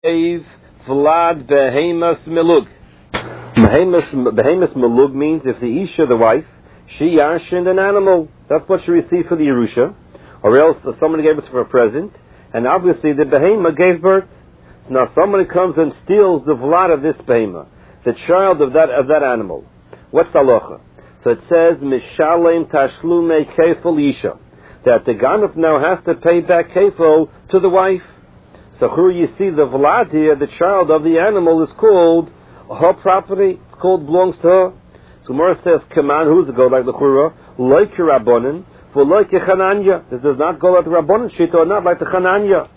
Vlad behemas melug. Behemas melug means if the Isha, the wife, she yashined an animal, that's what she received for the Yerusha, or else somebody gave it for a present, and obviously the behema gave birth. So now somebody comes and steals the vlad of this behema, the child of that animal. What's the halacha? So it says, Mishalem tashlumei kefil Isha, that the ganef now has to pay back kefil to the wife. So here you see the vlad here, the child of the animal, is called her property. It's called, belongs to her. So Gemara says, Kaman, who's it go like the Chura? Like Rabbanan, for like Chananya. This does not go like the Rabbanan Shita, or not like the Chananya.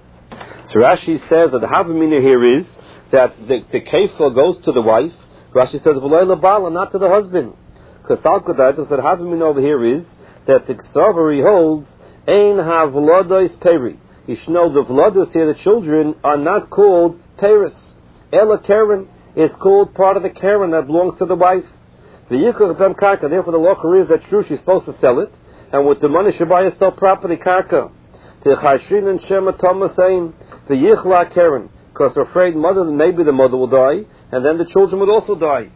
So Rashi says that the Havamina here is that the kefil goes to the wife. Rashi says, V'loi lebala, not to the husband. Because Salkadaitis, that Havamina over here is that the Ksavari holds, Ein havlodois peri. You should know the vlodos here, the children, are not called peris. Ela Karen is called part of the Karen that belongs to the wife. The Yikach Bem Karka, therefore the law is that true, she's supposed to sell it, and with the money she buys sell property, Karka. The Chashin and Shema Thomas saying, the Yichla Karen, because they're afraid maybe the mother will die, and then the children would also die.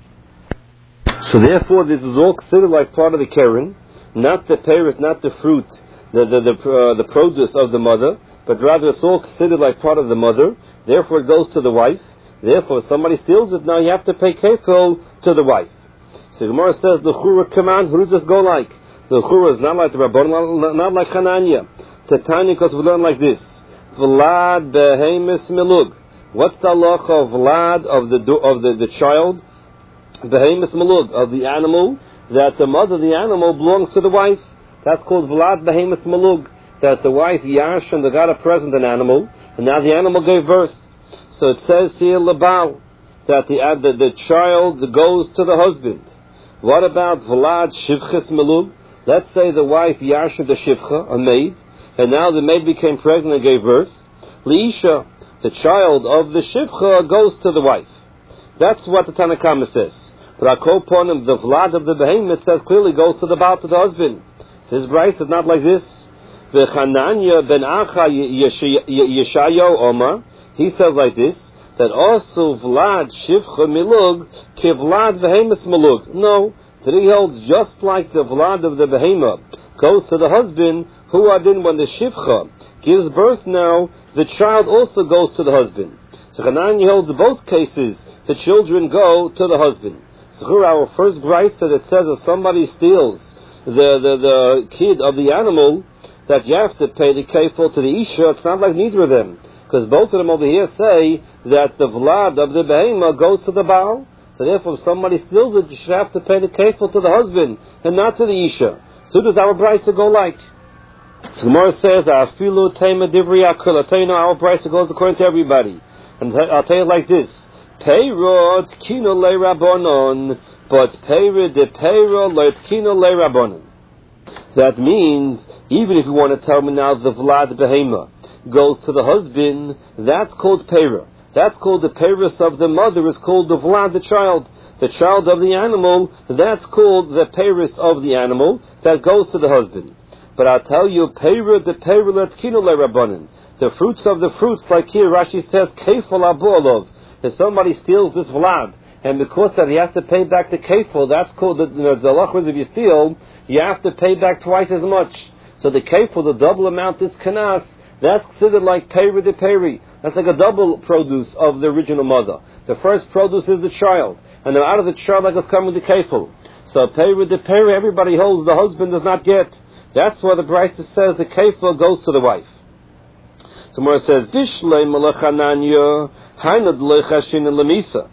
So therefore this is all considered like part of the Karen, not the peris, not the fruit, the produce of the mother, but rather it's all considered like part of the mother. Therefore it goes to the wife. Therefore if somebody steals it, now you have to pay kefil to the wife. So Gemara says the Chura command, who does this go like? The Chura is not like the Rabban, not like Hananya. Tatanya, because we learn like this. Vlad behemis melug. What's the halacha of Vlad of the child? Behemis melug, of the animal, that the mother of the animal belongs to the wife. That's called Vlad behemis melug. That the wife yash and got a present an animal, and now the animal gave birth. So it says here Labal that the child goes to the husband. What about Vlad shivchas melug? Let's say the wife yashed the shivcha, a maid, and now the maid became pregnant and gave birth. Leisha, the child of the shivcha, goes to the wife. That's what the Tanakama says. But Akoponim, the Vlad of the behemoth, says clearly goes to the Baal, to the husband. So his Bryce is not like this. V'chananya ben Acha Yeshayo Omar, he says like this, that also Vlad Shivcha Milug Kivlad Behemus Milug. No, that he holds just like the Vlad of the Behemah goes to the husband, who adin when the Shivcha gives birth now, the child also goes to the husband. So Hanani holds both cases, the children go to the husband. So here our first brayso that says if somebody steals the kid of the animal, that you have to pay the kefil to the Isha. It's not like neither of them, because both of them over here say that the Vlad of the Behemah goes to the Baal. So therefore, if somebody steals it, you should have to pay the kefil to the husband and not to the Isha. So does our brayso go like? So Gemara says, "Afilu tema divri akul." I'll tell you now, our brayso goes according to everybody, and I'll tell you like this: Peirot kino le rabbanon, but peirot de peirot le kino le rabbanon. That means, even if you want to tell me now the Vlad Behemah goes to the husband, that's called Peirah. That's called the Peirus of the mother, is called the Vlad, the child of the animal, that's called the Peirus of the animal, that goes to the husband. But I'll tell you, Peirah de Peirah letkino le rabbanan. The fruits of the fruits, like here Rashi says, Kefal abolov. If somebody steals this Vlad, and because that he has to pay back the kefil, that's called the zalachas. If you steal, you have to pay back twice as much. So the kefil, the double amount, is kanas. That's considered like peri de peri. That's like a double produce of the original mother. The first produce is the child, and then out of the child, like is coming the kefil. So peri de peri, everybody holds, the husband does not get. That's why the Brisa says the kefil goes to the wife. So Mora says, Bishlei malachananya, hainad lechashin lemisa.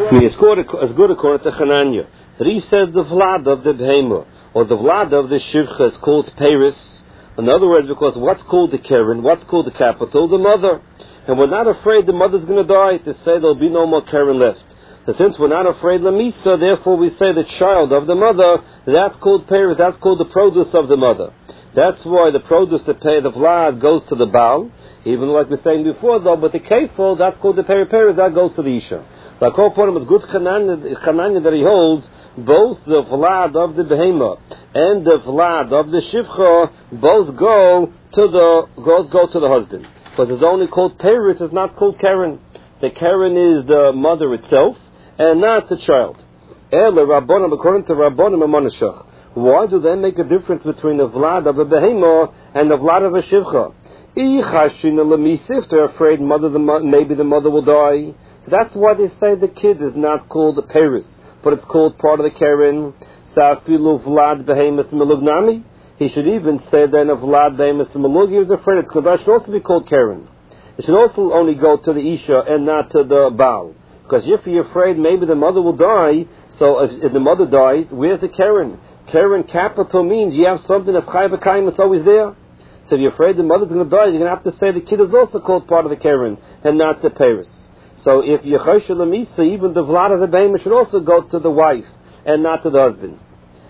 It's good according to Chananya, that he says the Vlad of the Behemah, or the Vlad of the Shivcha, is called Peris. In other words, because what's called the Keren, what's called the capital, the mother. And we're not afraid the mother's going to die, to say there'll be no more Keren left. So since we're not afraid Lamisa, therefore we say the child of the mother, that's called Peris, that's called the produce of the mother. That's why the produce, the Vlad, goes to the Baal, even like we were saying before though, but the Kefil, that's called the Peris, that goes to the Isha. Like all point is good Chananya that he holds, both the Vlad of the Behemah and the Vlad of the Shivcha both go to the husband. because it's only called Peres, it's not called Karen. The Karen is the mother itself, and not the child. According to Rabbanim and Monashach, why do they make a difference between the vlad of a behema and the vlad of a shivcha? If they're afraid maybe the mother will die, so that's why they say the kid is not called the Peres, but it's called part of the Karen. Safilu vlad behemas melugnami. He should even say then of vlad behemas melug. He was afraid it's it should also be called Karen. It should also only go to the isha and not to the baal, because if you're afraid maybe the mother will die, so if the mother dies, where's the Karen? Karen capital means you have something that's chai v'kaim, it's always there. So if you're afraid the mother's going to die, you're going to have to say the kid is also called part of the Karen and not the Peres. So if you're choshe l'misa, even the vlad of the behema should also go to the wife and not to the husband.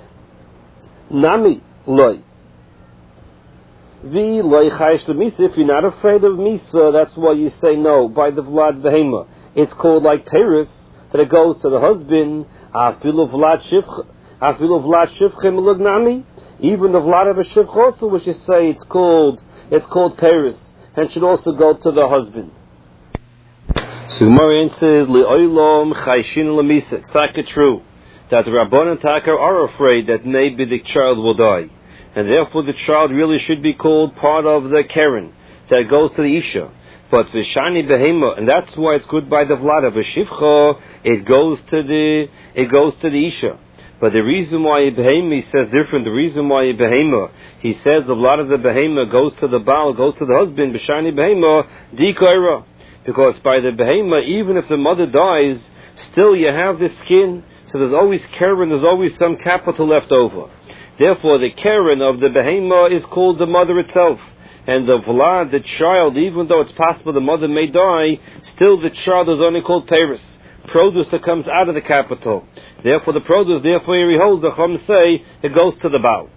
Nami loy. Vi loy chayish l'misa. If you're not afraid of misa, that's why you say no by the vlad behema. It's called like Peres, that it goes to the husband. Afilu vlad shivcha. Afilu vlad shivcha melug nami. Even the vlad of a shivcha also, which you say it's called Peres, and should also go to the husband. So Gemara says li'olam chayshin l'misa. It's not true that the Rabbanan and Taka are afraid that maybe the child will die, and therefore the child really should be called part of the Karen that goes to the isha. But v'shani behema, and that's why it's good by the vlad of a shivcha. It goes to the isha. But the reason why behema, he says different. The reason why behema, he says the vlad of the behema goes to the baal, goes to the husband. V'shani behema dikaira, because by the behema, even if the mother dies, still you have the skin. So there's always Karen, there's always some capital left over. Therefore, the Karen of the behema is called the mother itself. And the vlad, the child, even though it's possible the mother may die, still the child is only called Peres, produce that comes out of the capital. Therefore, the produce, therefore, he holds the Chum say, it goes to the Baal.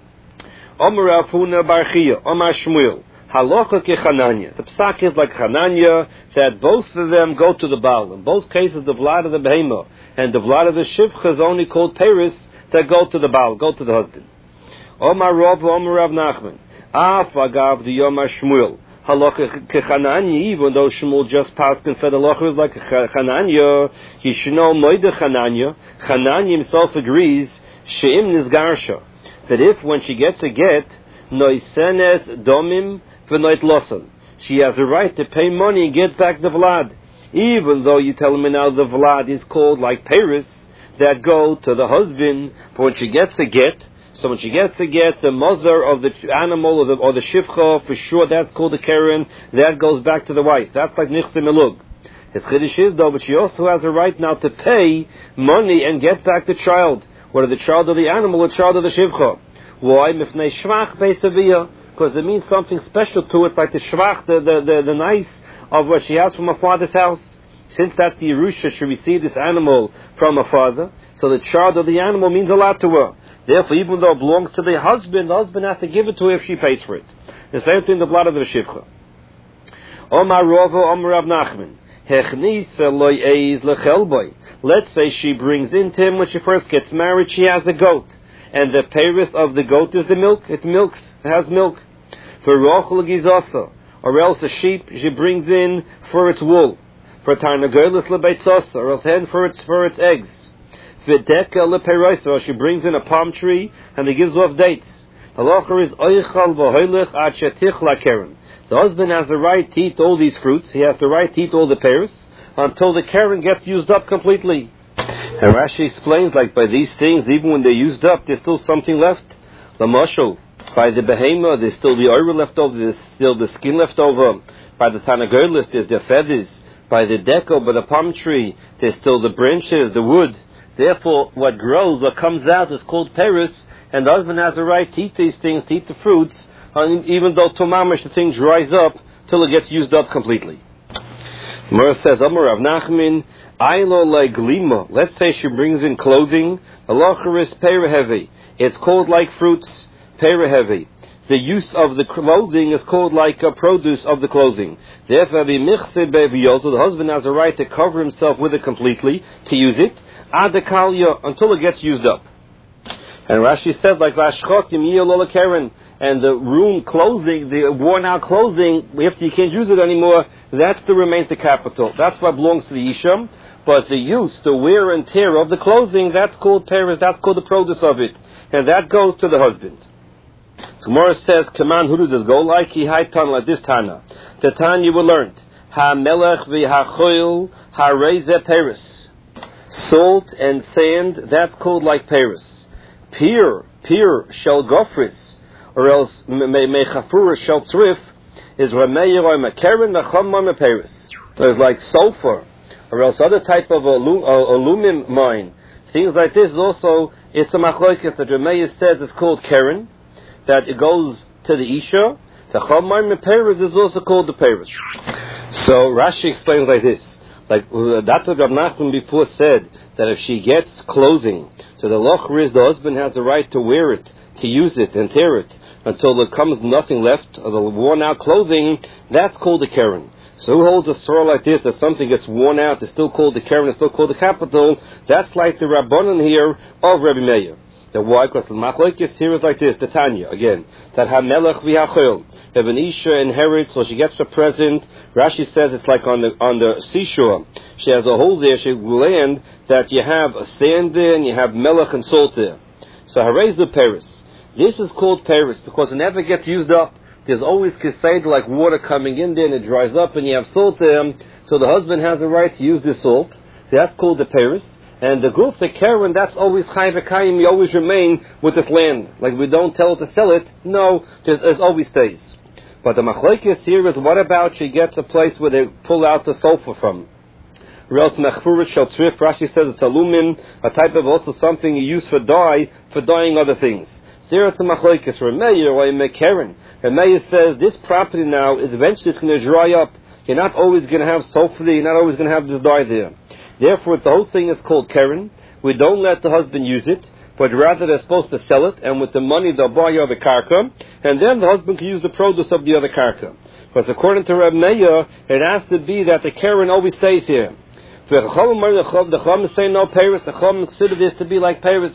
Omer Rav Huna bar Chiya, Omer Shmuel, Halacha ke Chananya. The psak is like Chananya, that both of them go to the Baal. In both cases, the vlad of the behema and the vlad of the shivcha is only called Peres, that go to the Baal, go to the husband. Omer Rav, Omer Rav Nachman. Agav the Yomar Shmuel halacha kechananya, even though Shmuel just passed and said halacha is like Chananya, you should know moide Chananya. Chananya himself agrees she'im nizgarsha, that if when she gets a get noisenes domim v'noit losan, she has a right to pay money and get back the vlad, even though you tell me now the vlad is called like Peres that go to the husband. But when she gets a get, so when she gets to get the mother of the animal or the shivcha, for sure that's called the Karen, that goes back to the wife. That's like nichse melug. His chiddush is though, but she also has a right now to pay money and get back the child, whether the child of the animal or the child of the shivcha. Why? Mifnei shvach beisaviyah, because it means something special to it, like the shvach, the nice of what she has from her father's house. Since that's the Yerusha, she received this animal from her father, so the child of the animal means a lot to her. Therefore, even though it belongs to the husband has to give it to her if she pays for it. The same thing, the blood of the shivcha. Omar Rava, Omar Rav Nachman. Let's say she brings into him when she first gets married, she has a goat, and the Peres of the goat is the milk. It has milk. For rochel gizasa, or else a sheep she brings in for its wool. For tarnagolis lebeitzasa, or else hen for its eggs. V'deka leperoisa, she brings in a palm tree and it gives off dates. The halacha is oichal v'hoilech ad shetich lakeren. The husband has the right to eat all these fruits. He has the right to eat all the pears until the keren gets used up completely. And Rashi explains, like by these things, even when they're used up, there's still something left. The mashal, by the behema, there's still the oil left over. There's still the skin left over. By the tanagolis, there's the feathers. By the deco, by the palm tree, there's still the branches, the wood. Therefore, what grows, what comes out, is called Peres, and the husband has a right to eat these things, to eat the fruits, even though tomamish, the thing dries up till it gets used up completely. Mara says, Amar Rav Nachman, Ailo like glima. Let's say she brings in clothing. Halacha is perehevi. It's called like fruits, perehevi. The use of the clothing is called like a produce of the clothing. Therefore, the husband has a right to cover himself with it completely, to use it, until it gets used up. And Rashi said, like Vashchotim Yiyol Keren, and the room clothing, the worn out clothing, after you can't use it anymore, that still remains the capital. That's what belongs to the Isha. But the use, the wear and tear of the clothing, that's called Paris, that's called the produce of it. And that goes to the husband. So Gemara says, Kaman, who does this go like? He haitan like this Tana. The Tanya we learned. Ha-melech v'ha-choil ha-reze Paris. Salt and sand, that's called like Paris. Pir shel gofris, or else mechafura shel tzrif, is rameir or makeren nachamma Paris. There's like sulfur, or else other type of aluminum mine. Things like this is also, it's a machlokes that Rameir says it's called keren, that it goes to the Isha. The chamar Paris is also called the Paris. So Rashi explains like this. Like that's what Rav Nachman before said, that if she gets clothing, so the locher is the husband has the right to wear it, to use it and tear it, until there comes nothing left of the worn out clothing, that's called the keren. So who holds a story like this, that something gets worn out, it's still called the keren, it's still called the capital? That's like the Rabbanan here of Rabbi Meir. The why? Because the machlokes here is like this, the Tanya, again, that ha-melech v'ha-choil, if an Isha inherits, or she gets a present, Rashi says it's like on the seashore. She has a hole there, she land, that you have a sand there, and you have melech and salt there. So harezu Paris. This is called Paris, because it never gets used up. There's always kised like water coming in there and it dries up and you have salt there. So the husband has the right to use this salt. That's called the Paris. And the group, the keren, that's always chai v'kayim. You always remain with this land. Like we don't tell her to sell it. No, it always stays. But the machlokes here is, what about she gets a place where they pull out the sulfur from? Or else mechfuret shel tzrif, Rashi says it's aluminum, a type of also something you use for dyeing other things. There is a machlokes, Rameir or Mekeren. Rameir says this property now is eventually it's going to dry up. You're not always going to have sulfur there. You're not always going to have this dye there. Therefore, the whole thing is called keren. We don't let the husband use it, but rather they're supposed to sell it, and with the money they'll buy the karka, and then the husband can use the produce of the other karka. Because according to Reb Meir, it has to be that the keren always stays here. The Chum say no Paris. The Chum consider this to be like Paris.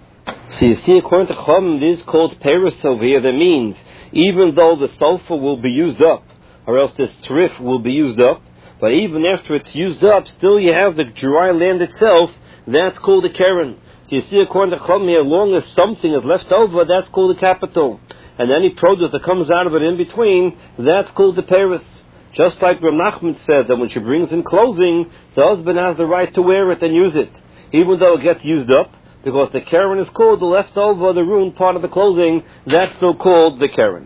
So you see, according to Chum, this is called Paris over here. That means even though the sulfur will be used up, or else this tzrif will be used up, but even after it's used up, still you have the dry land itself. That's called the keren. So you see, according to Chum here, as long as something is left over, that's called the capital. And any produce that comes out of it in between, that's called the Paris. Just like Rav Nachman said that when she brings in clothing, the husband has the right to wear it and use it, even though it gets used up, because the keren is called the leftover, the ruined part of the clothing. That's still called the keren.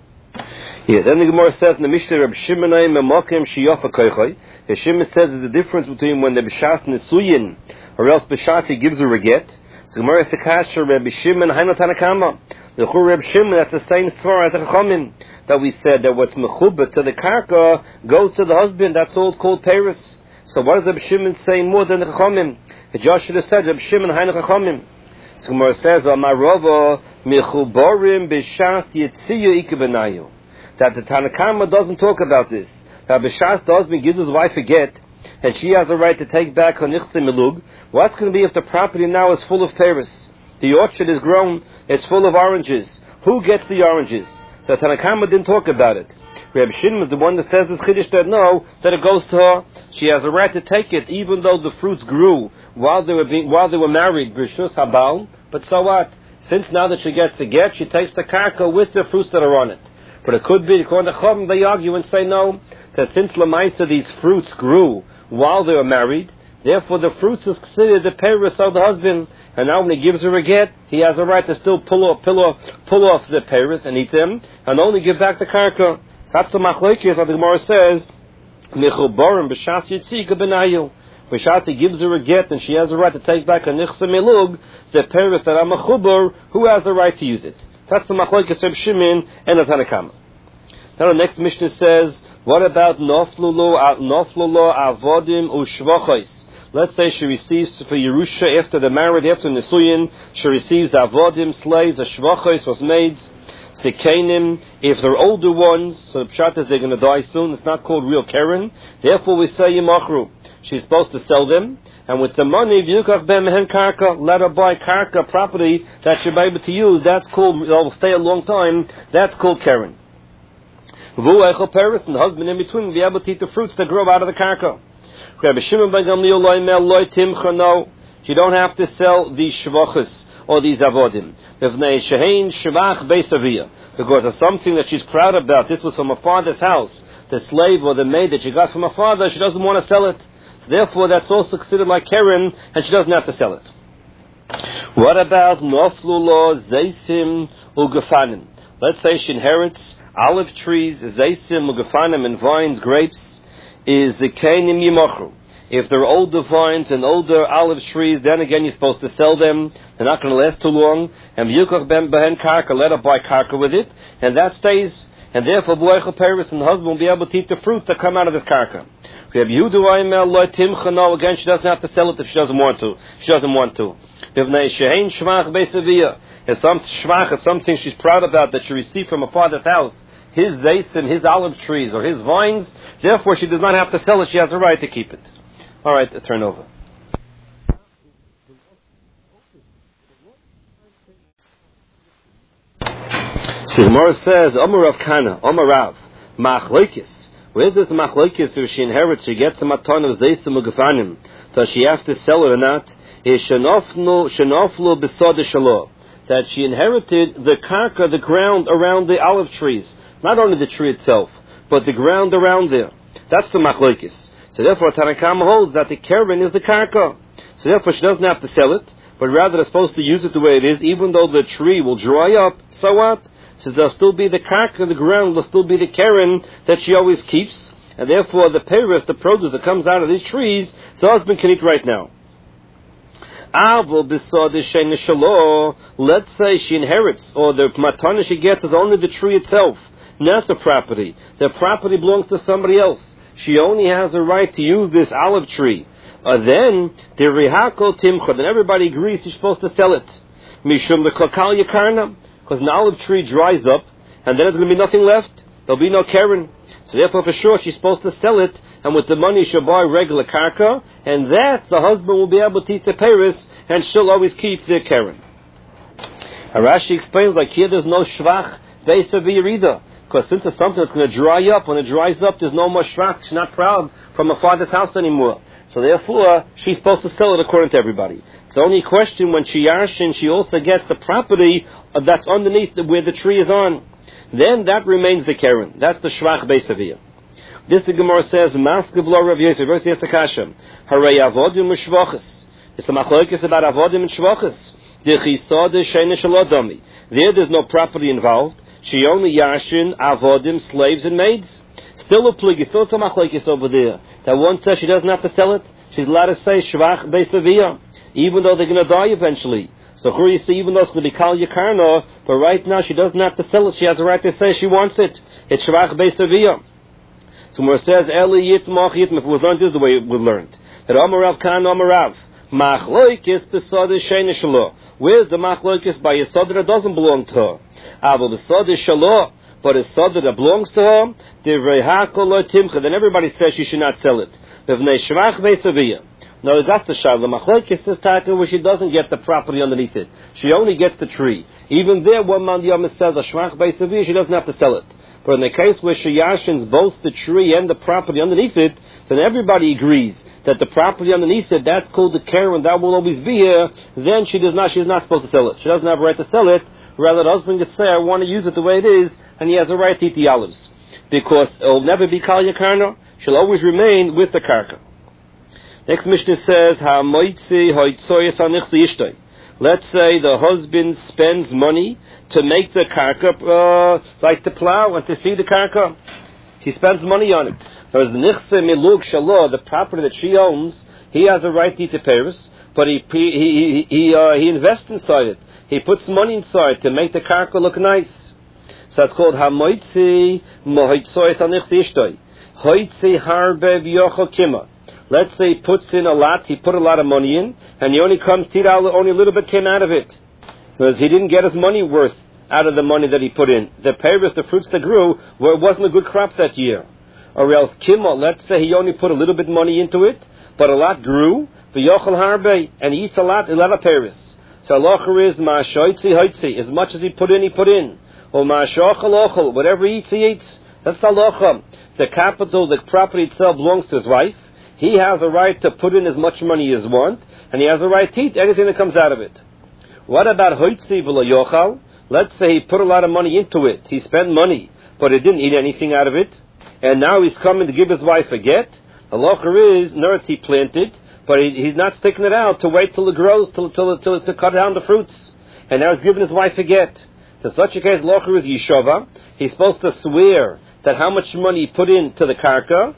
Yeah, then the Gemara says in the Mishnah, Reb Shimon Memokim Shiyofa Koichoi. The Shimon says there's a difference between when the B'shas Nesuyin, or else B'shas he gives her a get. So Gemara says, Kasher Reb Shimon Haino Tanakama. The Chur Reb Shimon, that's the same svar as the Chachamim, that we said that what's mechubah to the karka goes to the husband. That's all called Paris. So what does Reb Shimon say more than the Chachamim? Josh should have said Reb Shimon Haino Chachamim. So Gemara says, Amarova Mechuborim B'shas Yitziyu Ikebenayu. That the Tanakama doesn't talk about this. That B'shas the husband gives his wife a get, and she has a right to take back her nichse milug. What's going to be if the property now is full of Paris? The orchard is grown, it's full of oranges. Who gets the oranges? So Tanakama didn't talk about it. Reb Shimon is the one that says this chiddush that no, that it goes to her. She has a right to take it, even though the fruits grew while they were married. B'shus habal. But so what? Since now that she gets the get, she takes the karka with the fruits that are on it. But it could be, according to Chum, they argue and say no, that since Lamaisa these fruits grew while they were married, therefore the fruits is considered the Paris of the husband. And now when he gives her a get, he has a right to still pull off the Paris and eat them, and only give back the karka. That's the machlokes, as the Gemara says, Mechuborim b'shas yitzika benayu. B'shas he gives her a get, and she has a right to take back a nichse milug, the Paris that I'm a chubur, who has the right to use it. That's the machlokes of Shimon and the Tanakama. Now the next Mishnah says, what about noflulo avodim ushvachos? Let's say she receives for Yerusha after the marriage, after Nisuyin, she receives avodim, slaves, a shvachos, was maids, sikenim. If they're older ones, so the pshat is they're going to die soon. It's not called real keren. Therefore we say yimachru. She's supposed to sell them. And with the money, v'yukach ben mehen karka, let her buy karka, property that she'll be able to use. That's called, it'll stay a long time. That's called keren. V'hu eichel peris, and the husband in between will be able to eat the fruits that grow out of the karka. You don't have to sell these shvachas or these avodim. Because it's something that she's proud about. This was from her father's house. The slave or the maid that she got from her father, she doesn't want to sell it. So therefore, that's also considered like keren, and she doesn't have to sell it. What about noflulo, zeisim, ugefanim? Let's say she inherits olive trees, zeisim, ugefanim, and vines, grapes, is zekeinim yimochru. If they're older vines and older olive trees, then again you're supposed to sell them. They're not going to last too long. And v'yukach ben behen karka, let her buy karka with it, and that stays. And therefore, bu'eichel peris, and the husband will be able to eat the fruit that come out of this karka. Again, she doesn't have to sell it if she doesn't want to. She doesn't want to. There's some shvach, something she's proud about that she received from her father's house. His zeisim, his olive trees, or his vines. Therefore, she does not have to sell it. She has a right to keep it. All right, turn over. So Gemara says, Omar Rav Kana, Omar Rav, Machlokes. Where's this machlokes? If she inherits, she gets a matan of zeisim ugefanim. Does she have to sell it or not? Is shenoflu besod shalo. That she inherited the karka, the ground around the olive trees. Not only the tree itself, but the ground around there. That's the machlokes. So therefore, Tanakama holds that the keren is the karka. So therefore, she doesn't have to sell it, but rather they're supposed to use it the way it is, even though the tree will dry up. So what? So there'll still be the karka, the ground will still be the keren that she always keeps, and therefore the peris, the produce that comes out of these trees, the husband can eat right now. Let's say she inherits, or the matana she gets is only the tree itself, not the property. The property belongs to somebody else. She only has a right to use this olive tree. Then the rihako timcha, then everybody agrees she's supposed to sell it. Mishum lekakal yakarna, because an olive tree dries up, and then there's going to be nothing left. There'll be no keren. So therefore, for sure, she's supposed to sell it, and with the money she'll buy regular karka, and that the husband will be able to eat the peris, and she'll always keep the keren. Rashi explains, like here, there's no shvach based on either. Because since it's something that's going to dry up, when it dries up, there's no more shvach. She's not proud from her father's house anymore. So therefore, she's supposed to sell it according to everybody. It's the only question when she yarshin, she also gets the property that's underneath where the tree is on. Then that remains the keren. That's the shvach beisaviyah. This the Gemara says, Maskeblo Rav Yosef, Rav Yosef Takashim, Harei avodim u'shvachas. It's a machlokes about avodim and shvachas. There's no property involved. She only yashin, avodim, slaves and maids. Still a pligi, still some machlokes over there. That one says she doesn't have to sell it. She's allowed to say shvach beisaviyah, even though they're going to die eventually. So here you see, even though it's going to be kal yakarna, but right now she doesn't have to sell it. She has a right to say she wants it. It's shvach beisaviyah. So when it says Eli Yitmach Yitmach, if it was learned, this is the way it was learned. That Amarav Kan Amarav Machlokes Besod Shein Shalo. Where's the Machlokes by a Sod that doesn't belong to her? Avol Besod Shalo, but a Sod that belongs to her. Divrei Hakol Lo Timcha. Then everybody says she should not sell it. Bevnei Shvach Beisaviyah. No, that's the Shal. The Machlokes is title where she doesn't get the property underneath it. She only gets the tree. Even there, one man Yom says a Shvach Beisaviyah, she doesn't have to sell it. But in the case where she yashins both the tree and the property underneath it, then everybody agrees that the property underneath it, that's called the keren, that will always be here. Then she's not supposed to sell it. She doesn't have a right to sell it. Rather, the husband could say, I want to use it the way it is, and he has a right to eat the olives. Because it will never be kal yakarna. She'll always remain with the karka. Next Mishnah says, Ha-moitzi hoitzoyes anichsi ishtoi. Let's say the husband spends money to make the karka, like to plow and to see the karka. He spends money on it. So as the nichse milug shalo, the property that she owns, he has a right to eat the peris, but he invests inside it. He puts money inside to make the karka look nice. So it's called hamoitzi mohoitzoyes anichsi ishtoi. Hoitzi harbe v'yochel kima. Let's say he puts in a lot, he put a lot of money in, and he only comes to only a little bit came out of it. Because he didn't get his money worth out of the money that he put in. The peris, the fruits that grew, it wasn't a good crop that year. Or else Kimmel, let's say he only put a little bit money into it, but a lot grew, v'yochel harbe, and he eats a lot of peris. So halacha is ma'ashoitzi hoitzi, as much as he put in. Or ma'ashochel ochel, whatever he eats. That's halacha. The capital, the property itself belongs to his wife. He has a right to put in as much money as he wants, and he has a right to eat anything that comes out of it. What about hoitzi v'lo yochal? Let's say he put a lot of money into it. He spent money, but he didn't eat anything out of it. And now he's coming to give his wife a get. The halacha is, notice he planted, but he's not sticking it out to wait till it grows, to cut down the fruits. And now he's giving his wife a get. In such a case, the halacha is yeshava. He's supposed to swear that how much money he put into the karka,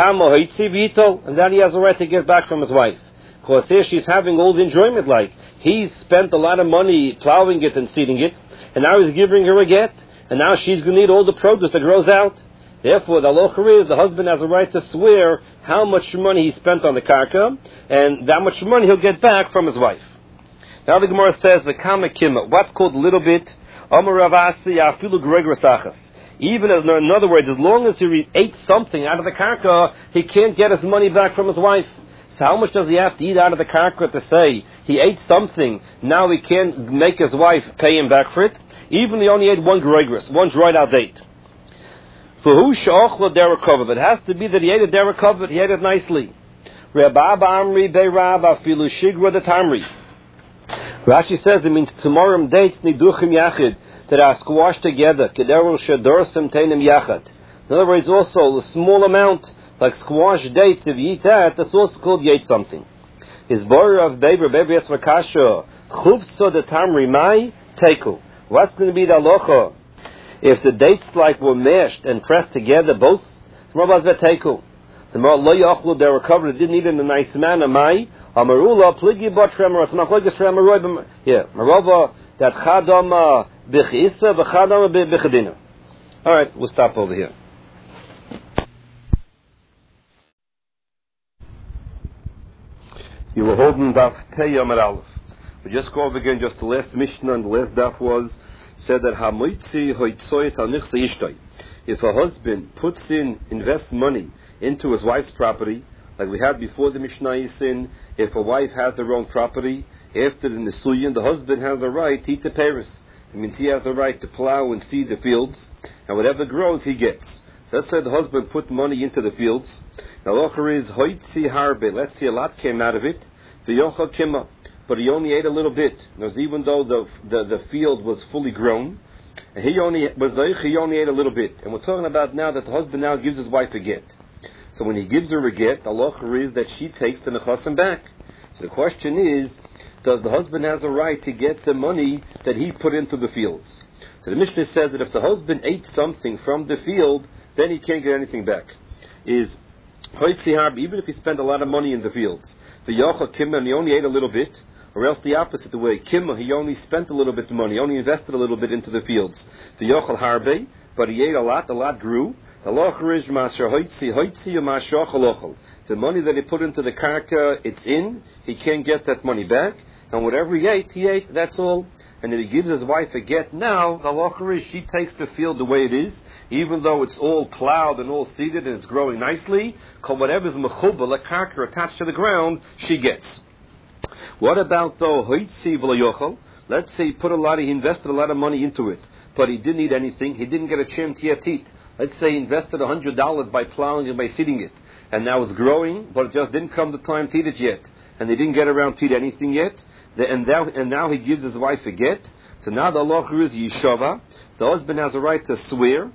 and then he has a right to get back from his wife. Because here she's having all the enjoyment, like he's spent a lot of money plowing it and seeding it, and now he's giving her a get, and now she's going to eat all the produce that grows out. Therefore, the halacha is the husband has a right to swear how much money he spent on the karka, and that much money he'll get back from his wife. Now the Gemara says, "V'kama kima." What's called a little bit? Amar Ravasi afilu greg rasachas. Even in other words, as long as he ate something out of the karka, he can't get his money back from his wife. So how much does he have to eat out of the karka to say he ate something? Now he can't make his wife pay him back for it. Even he only ate one gregris, one dried out date. For who she'ochla derakov? It has to be that he ate a derakov. He ate it nicely. Rabba Amri Beirab afilu shigra the tamri. Rashi says it means tomorrow dates niduchim yachid, that are squashed together. Kederul shadorsim teinim yachad. In other words, also a small amount, like squashed dates. If you eat that, that's also called you ate something. His borer of Beber Yesvakasha chuvtso the tamri mai teku. What's going to be the halacha if the dates like were mashed and pressed together both? The more lo yachlu they were covered, it didn't eat in a nice manner. Mai amarula pligi batremor. It's machlokes tremor. Yeah, marova that chadam b'chisa v'chadam b'chadina. All right, we'll stop over here. You were holding daf Pei Amar Aleph. We just go over again. Just the last Mishnah and the last daf was said that hamoitzi hoitzois anichse ishtoi. If a husband invests money into his wife's property, like we had before the Mishnah Yisin, if a wife has her own property, after the Nisuyin, the husband has a right to eat the Paris. It means he has a right to plow and seed the fields, and whatever grows, he gets. So let's say the husband put money into the fields. Now, locher is hoitzi harbe. Let's see, a lot came out of it. V'yochel kima, but he only ate a little bit. Because even though the field was fully grown, he only ate a little bit. And we're talking about now that the husband now gives his wife a get. So when he gives her a get, the locher is that she takes the nechasim back. So the question is, does the husband has a right to get the money that he put into the fields? So the Mishnah says that if the husband ate something from the field, then he can't get anything back. Is hoitzi harbe, even if he spent a lot of money in the fields. The yochel kimma, and he only ate a little bit, or else the opposite the way. Kimma, he only spent a little bit of money, only invested a little bit into the fields. The yochel harbe, but he ate a lot grew. The locher is masher hoitzi or masher ochel. The money that he put into the karka, it's in. He can't get that money back. And whatever he ate, that's all. And if he gives his wife a get now, the locher is she takes the field the way it is, even though it's all plowed and all seeded and it's growing nicely. Whatever is mechubal, a karka attached to the ground, she gets. What about though hoitzi v'lo? Let's say he invested a lot of money into it, but he didn't eat anything. He didn't get a chance yet to eat. Let's say he invested $100 by plowing and by seeding it, and now it's growing, but it just didn't come the time to eat it yet, and they didn't get around to eat anything yet. And now he gives his wife a get. So now the halacha is yeshava. The husband has a right to swear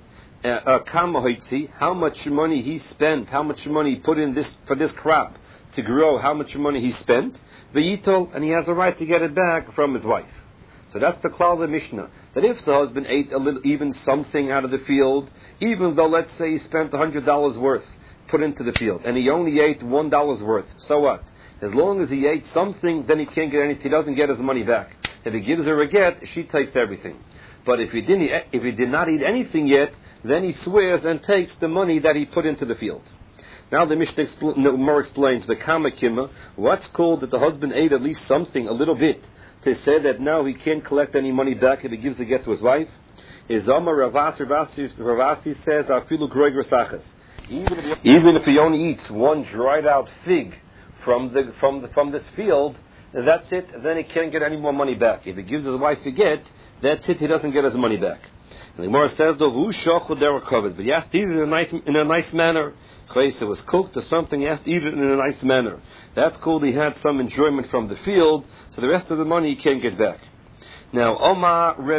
how much money he spent, how much money he put in for this crop to grow, how much money he spent. V'yitol, and he has a right to get it back from his wife. So that's the klal of the Mishnah. That if the husband ate a little, even something out of the field, even though let's say he spent $100 worth put into the field, and he only ate $1 worth, so what? As long as he ate something, then he can't get anything. He doesn't get his money back. If he gives her a get, she takes everything. But if he did not eat anything yet, then he swears and takes the money that he put into the field. Now the Mishnah more explains the kama kima. What's called that the husband ate at least something, a little bit, to say that now he can't collect any money back if he gives a get to his wife. Is Zoma Ravasi says afilu greg rasachas. Even if he only eats one dried out fig from this field, that's it. Then he can't get any more money back. If he gives his wife a get, that's it. He doesn't get his money back. And the Gemara says, but you have to eat it in a nice manner. It was cooked or something, you have to eat it in a nice manner. That's called he had some enjoyment from the field, so the rest of the money he can't get back. Now, Omar